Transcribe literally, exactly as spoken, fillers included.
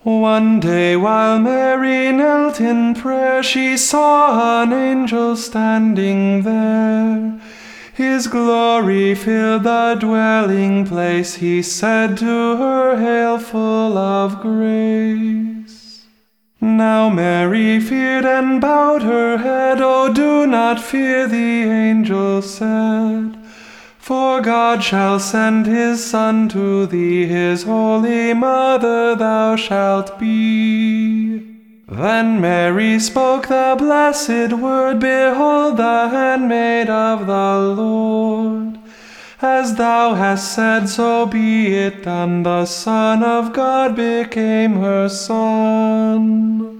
One day while Mary knelt in prayer, she saw an angel standing there. His glory filled the dwelling place. He said to her, "Hail, full of grace." Now Mary feared and bowed her head. "Oh, do not fear," the angel said, "for God shall send his Son to thee. His holy mother thou shalt be." Then Mary spoke the blessed word, "Behold the handmaid of the Lord. As thou hast said, so be it done." The Son of God became her Son.